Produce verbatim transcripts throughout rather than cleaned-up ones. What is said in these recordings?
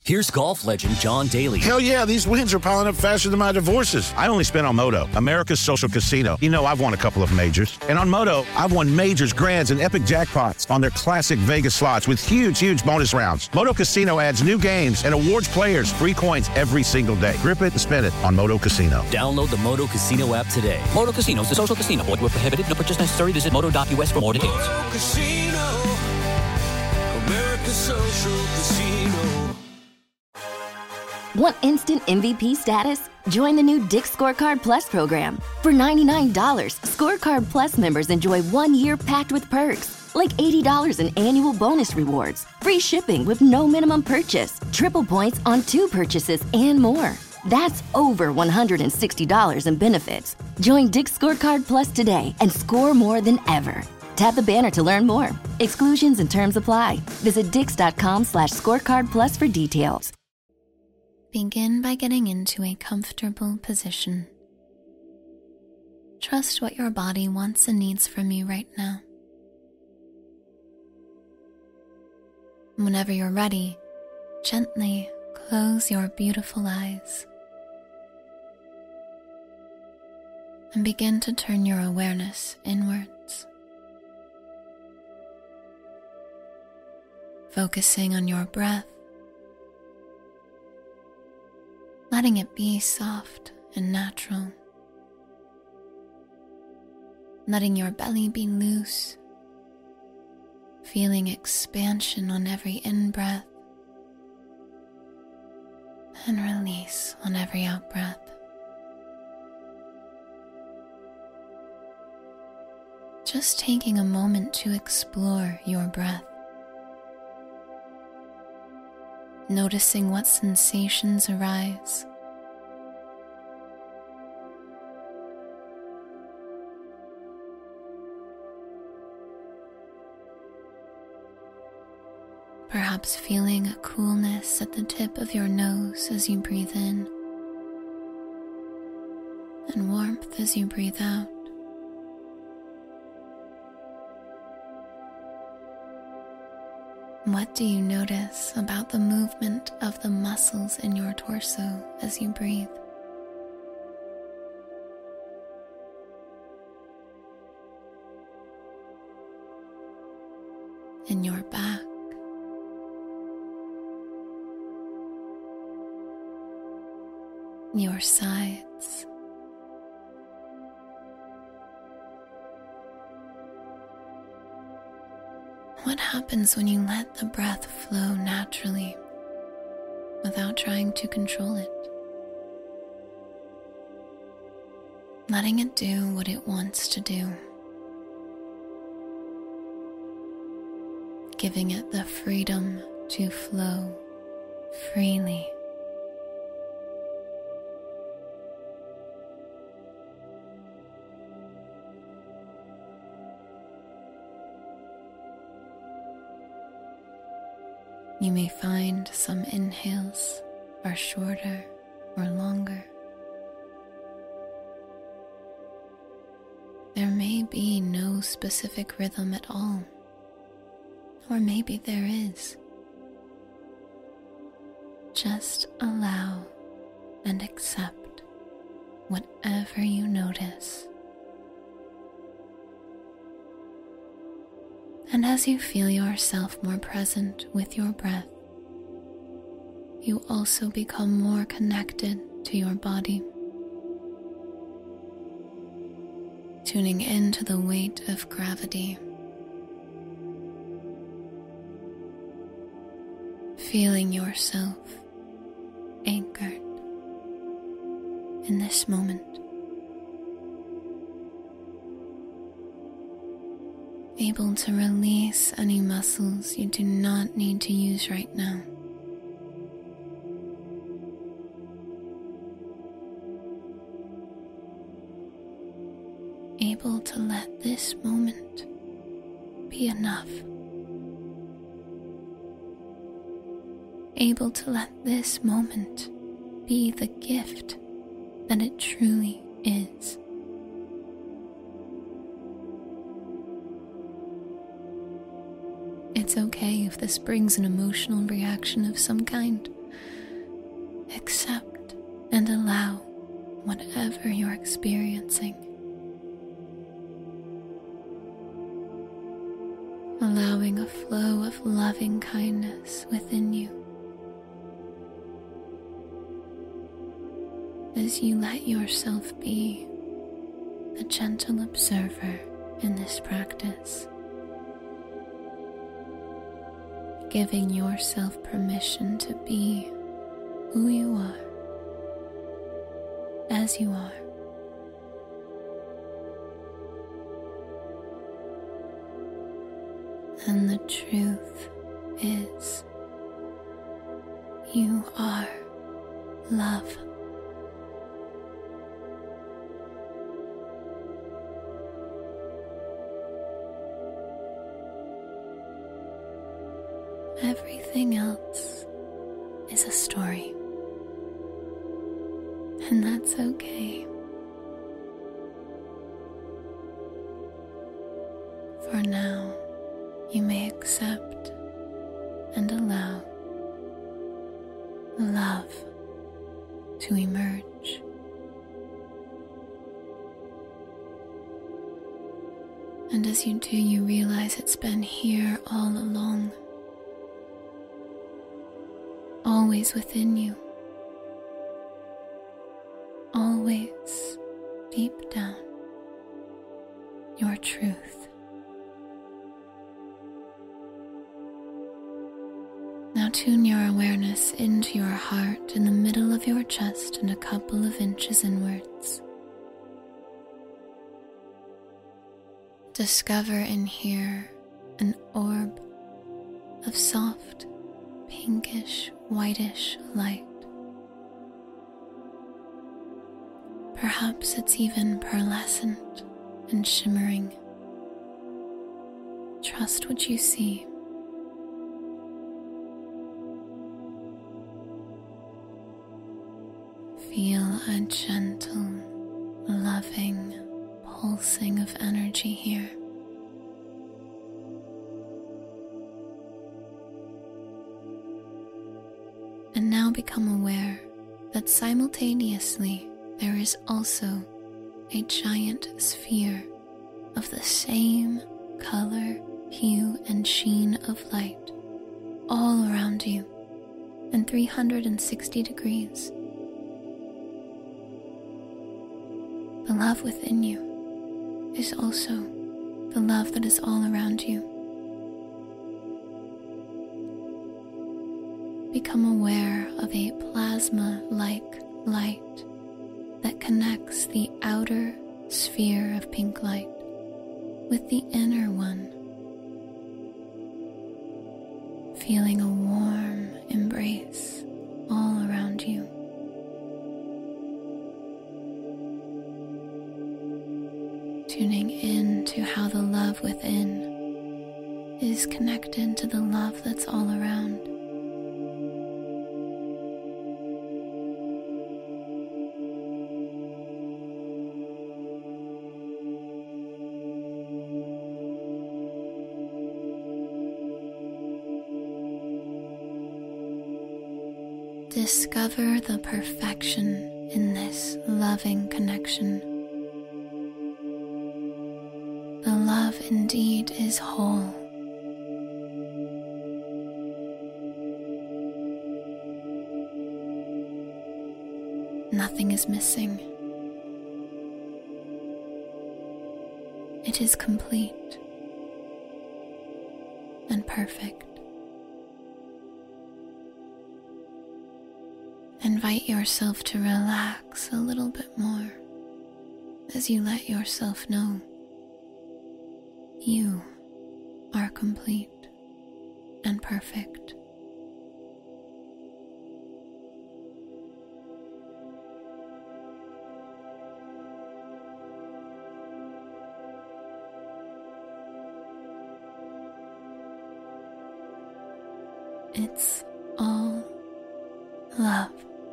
Here's golf legend John Daly. Hell yeah, these wins are piling up faster than my divorces. I only spent on Moto, America's social casino. You know, I've won a couple of majors. And on Moto, I've won majors, grands, and epic jackpots on their classic Vegas slots with huge, huge bonus rounds. Moto Casino adds new games and awards players free coins every single day. Grip it and spin it on Moto Casino. Download the Moto Casino app today. Moto Casino is the social casino. Void where prohibited. No purchase necessary. Visit moto dot u s for more details. Moto Casino, America's social casino. Want instant M V P status? Join the new Dick's Scorecard Plus program. For ninety-nine dollars, Scorecard Plus members enjoy one year packed with perks, like eighty dollars in annual bonus rewards, free shipping with no minimum purchase, triple points on two purchases, and more. That's over one hundred sixty dollars in benefits. Join Dick's Scorecard Plus today and score more than ever. Tap the banner to learn more. Exclusions and terms apply. Visit dix.com slash scorecard plus for details. Begin by getting into a comfortable position. Trust what your body wants and needs from you right now. Whenever you're ready, gently close your beautiful eyes and begin to turn your awareness inwards, focusing on your breath, letting it be soft and natural, letting your belly be loose, feeling expansion on every in-breath and release on every out-breath. Just taking a moment to explore your breath, noticing what sensations arise. Perhaps feeling a coolness at the tip of your nose as you breathe in, and warmth as you breathe out. What do you notice about the movement of the muscles in your torso as you breathe? In your back, your sides, what happens when you let the breath flow naturally without trying to control it? Letting it do what it wants to do. Giving it the freedom to flow freely. You may find some inhales are shorter or longer. There may be no specific rhythm at all, or maybe there is. Just allow and accept whatever you notice. And as you feel yourself more present with your breath, you also become more connected to your body, tuning into the weight of gravity, feeling yourself anchored in this moment. Able to release any muscles you do not need to use right now. Able to let this moment be enough. Able to let this moment be the gift that it truly is. It's okay if this brings an emotional reaction of some kind. Accept and allow whatever you're experiencing. Allowing a flow of loving kindness within you as you let yourself be the gentle observer in this practice, giving yourself permission to be who you are, as you are. And the truth is, you are love. Everything else is a story, and that's okay. For now, you may accept and allow love to emerge. And as you do, you realize it's been here all along, always within you, always deep down, your truth. Now tune your awareness into your heart in the middle of your chest and a couple of inches inwards. Discover in here an orb of soft, pinkish, whitish light. Perhaps it's even pearlescent and shimmering. Trust what you see. Feel a gentle, loving pulsing of energy here. And now become aware that simultaneously there is also a giant sphere of the same color, hue, and sheen of light all around you in three hundred sixty degrees. The love within you is also the love that is all around you. Become aware of a plasma-like light that connects the outer sphere of pink light with the inner one, feeling a warm embrace all around you. Tuning in to how the love within is connected to the love that's all around. Discover the perfection in this loving connection. The love indeed is whole. Nothing is missing. It is complete and perfect. Invite yourself to relax a little bit more as you let yourself know you are complete and perfect. It's all love.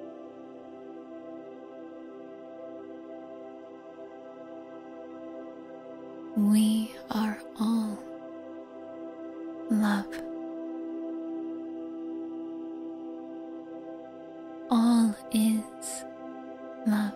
We are all love. All is love.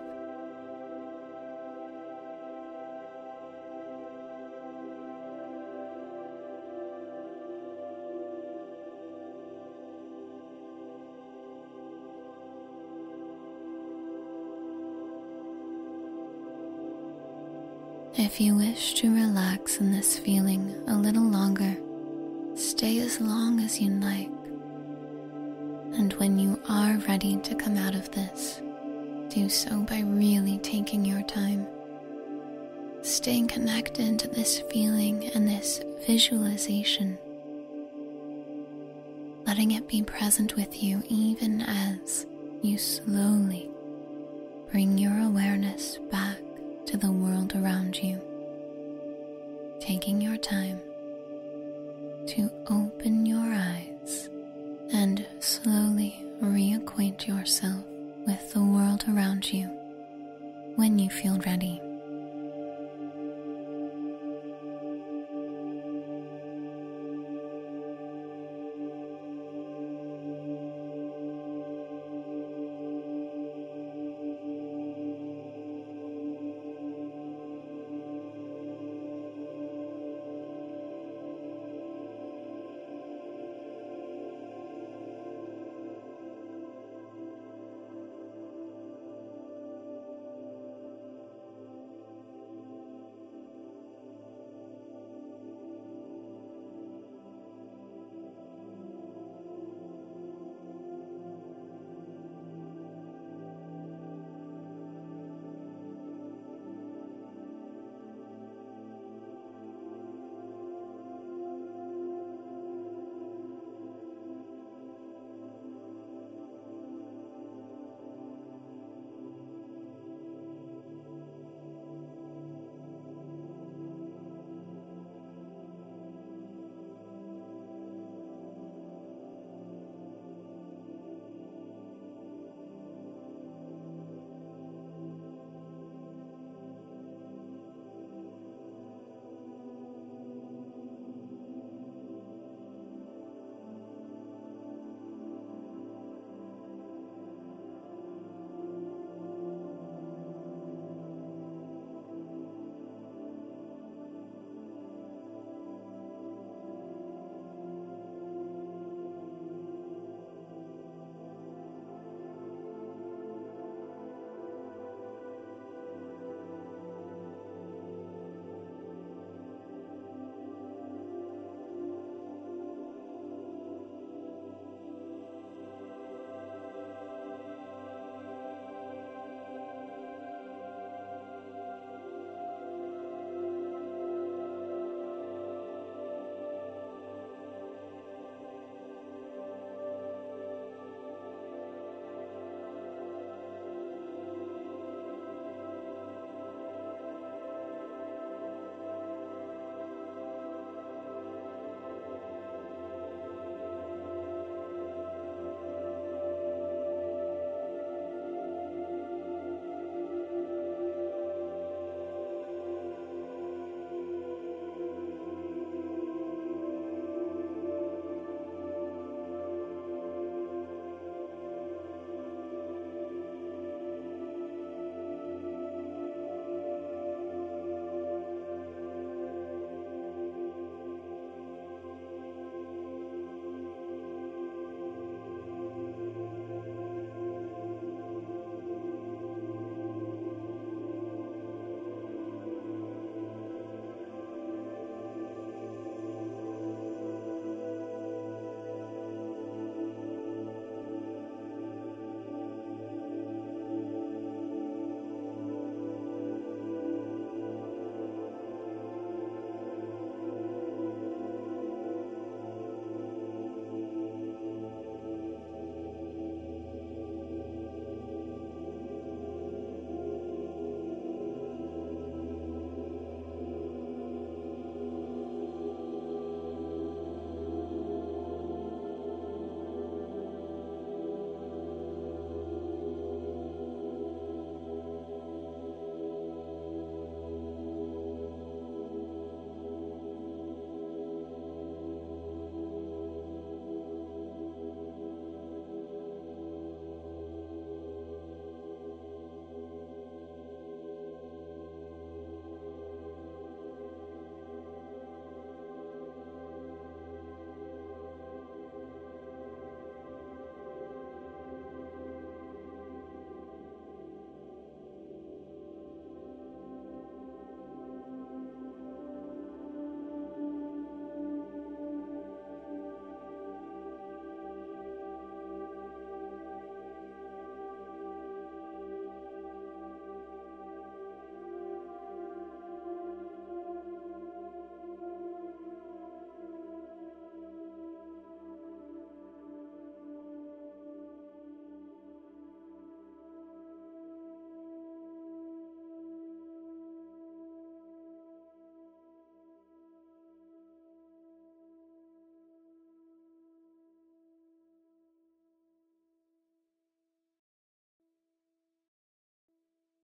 If you wish to relax in this feeling a little longer, stay as long as you like. And when you are ready to come out of this, do so by really taking your time. Staying connected to this feeling and this visualization. Letting it be present with you even as you slowly bring your awareness back to the world around you, taking your time to open your eyes and slowly reacquaint yourself with the world around you when you feel ready.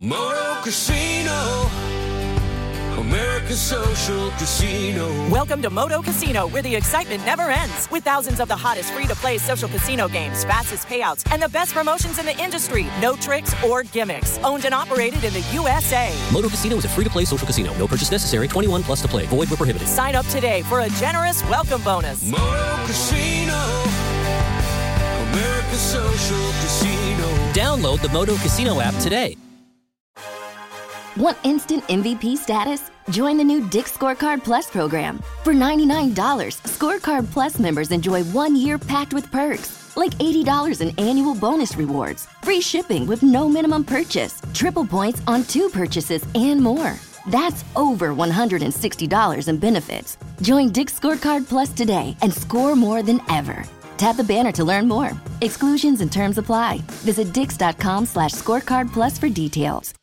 Moto Casino, America's Social Casino. Welcome to Moto Casino, where the excitement never ends. With thousands of the hottest free-to-play social casino games, fastest payouts, and the best promotions in the industry. No tricks or gimmicks. Owned and operated in the U S A. Moto Casino is a free-to-play social casino. No purchase necessary. twenty-one plus to play. Void where prohibited. Sign up today for a generous welcome bonus. Moto Casino, America's Social Casino. Download the Moto Casino app today. Want instant M V P status? Join the new Dick's Scorecard Plus program. For ninety-nine dollars, Scorecard Plus members enjoy one year packed with perks, like eighty dollars in annual bonus rewards, free shipping with no minimum purchase, triple points on two purchases, and more. That's over one hundred sixty dollars in benefits. Join Dick's Scorecard Plus today and score more than ever. Tap the banner to learn more. Exclusions and terms apply. Visit dix.com slash scorecard plus for details.